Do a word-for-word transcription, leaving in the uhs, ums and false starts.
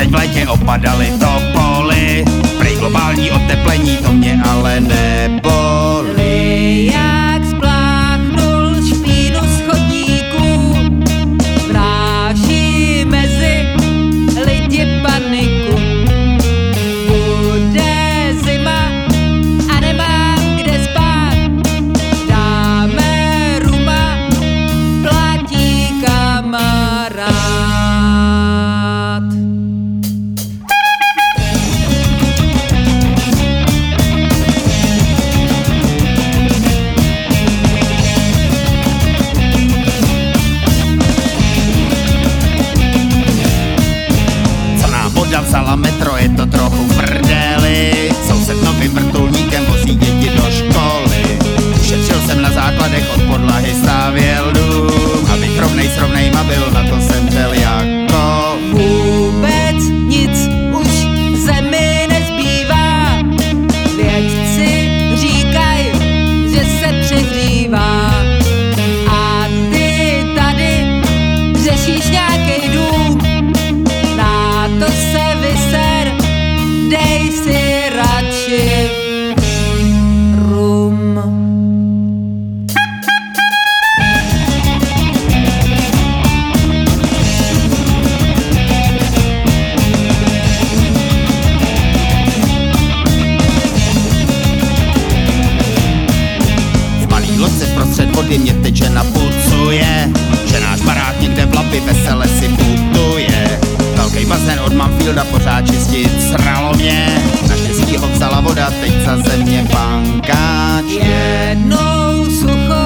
teď v létě opadaly topoly. Prej globální oteplení, to mě ale nebolí. Jak spláchnul špínu z chodníků, vnáší mezi lidi paniku. Bude zima a nemám kde spát, dáme ruma, platí kamarád. Voda vzala metro, je to trochu v prdeli. Soused novým vrtulníkem vozí děti do školy. Ušetřil jsem na základech, od podlahy stavěl dům, abych rovnej s rovnejma byl, na to jsem byl jako Vůbec nic už zemi nezbývá, vědci říkají, že se přehřívá. A ty tady řešíš nějakej dům, na to se vyser, dej si radši rum. v malý loďce prostřed vody mě teče napucuje, že náš barák někde v Labi vesele si putuje. Velkej bazén od Manfielda pořád čistit sralo mě, naštěstí ho vzala voda, teď za země pankáč. Jednou sucho